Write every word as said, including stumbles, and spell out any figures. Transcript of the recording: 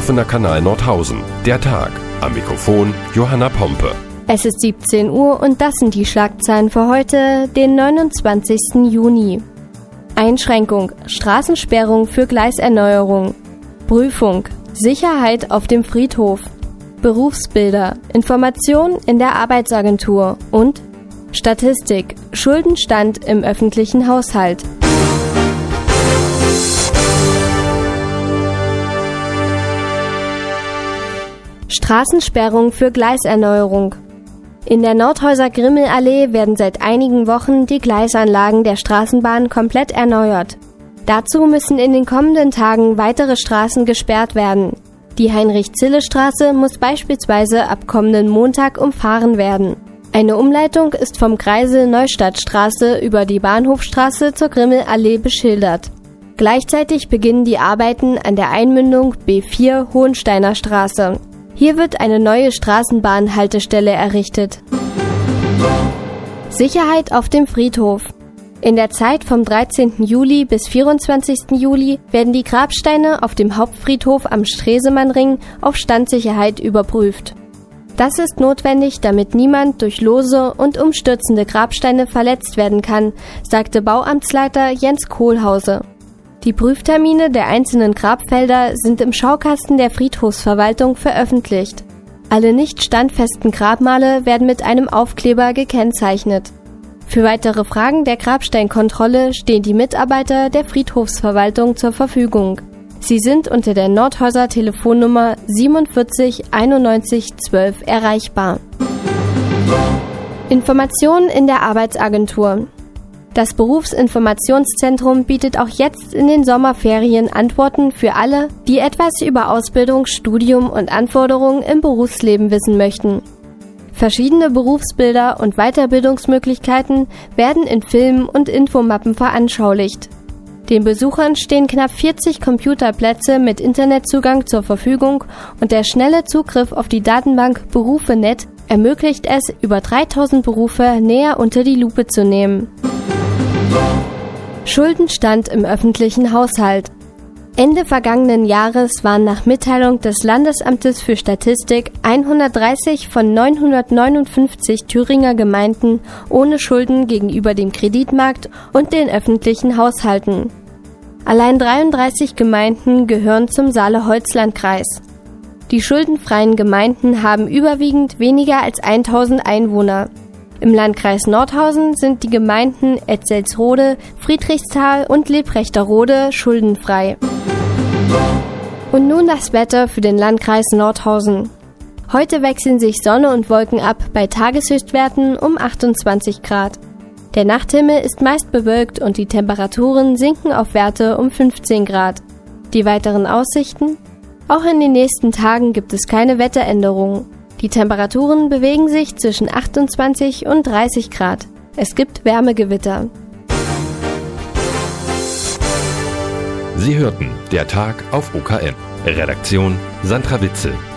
offener Kanal Nordhausen. Der Tag. Am Mikrofon Johanna Pompe. Es ist siebzehn Uhr und das sind die Schlagzeilen für heute, den neunundzwanzigsten Juni. Einschränkung, Straßensperrung für Gleiserneuerung. Prüfung, Sicherheit auf dem Friedhof. Berufsbilder, Information in der Arbeitsagentur und Statistik, Schuldenstand im öffentlichen Haushalt. Straßensperrung für Gleiserneuerung. In der Nordhäuser Grimmelallee werden seit einigen Wochen die Gleisanlagen der Straßenbahn komplett erneuert. Dazu müssen in den kommenden Tagen weitere Straßen gesperrt werden. Die Heinrich-Zille-Straße muss beispielsweise ab kommenden Montag umfahren werden. Eine Umleitung ist vom Kreisel Neustadtstraße über die Bahnhofstraße zur Grimmelallee beschildert. Gleichzeitig beginnen die Arbeiten an der Einmündung B vier Hohensteiner Straße. Hier wird eine neue Straßenbahnhaltestelle errichtet. Sicherheit auf dem Friedhof. In der Zeit vom dreizehnten Juli bis vierundzwanzigsten Juli werden die Grabsteine auf dem Hauptfriedhof am Stresemannring auf Standsicherheit überprüft. Das ist notwendig, damit niemand durch lose und umstürzende Grabsteine verletzt werden kann, sagte Bauamtsleiter Jens Kohlhause. Die Prüftermine der einzelnen Grabfelder sind im Schaukasten der Friedhofsverwaltung veröffentlicht. Alle nicht standfesten Grabmale werden mit einem Aufkleber gekennzeichnet. Für weitere Fragen der Grabsteinkontrolle stehen die Mitarbeiter der Friedhofsverwaltung zur Verfügung. Sie sind unter der Nordhäuser Telefonnummer siebenundvierzig einundneunzig zwölf erreichbar. Informationen in der Arbeitsagentur. Das Berufsinformationszentrum bietet auch jetzt in den Sommerferien Antworten für alle, die etwas über Ausbildung, Studium und Anforderungen im Berufsleben wissen möchten. Verschiedene Berufsbilder und Weiterbildungsmöglichkeiten werden in Filmen und Infomappen veranschaulicht. Den Besuchern stehen knapp vierzig Computerplätze mit Internetzugang zur Verfügung und der schnelle Zugriff auf die Datenbank Berufe Punkt net ermöglicht es, über dreitausend Berufe näher unter die Lupe zu nehmen. Schuldenstand im öffentlichen Haushalt. Ende vergangenen Jahres waren nach Mitteilung des Landesamtes für Statistik hundertdreißig von neunhundertneunundfünfzig Thüringer Gemeinden ohne Schulden gegenüber dem Kreditmarkt und den öffentlichen Haushalten. Allein dreiunddreißig Gemeinden gehören zum Saale-Holzland-Kreis. Die schuldenfreien Gemeinden haben überwiegend weniger als tausend Einwohner. Im Landkreis Nordhausen sind die Gemeinden Etzelsrode, Friedrichsthal und Lebrechterrode schuldenfrei. Und nun das Wetter für den Landkreis Nordhausen. Heute wechseln sich Sonne und Wolken ab bei Tageshöchstwerten um achtundzwanzig Grad. Der Nachthimmel ist meist bewölkt und die Temperaturen sinken auf Werte um fünfzehn Grad. Die weiteren Aussichten? Auch in den nächsten Tagen gibt es keine Wetteränderungen. Die Temperaturen bewegen sich zwischen achtundzwanzig und dreißig Grad. Es gibt Wärmegewitter. Sie hörten Der Tag auf O K M. Redaktion Sandra Witzel.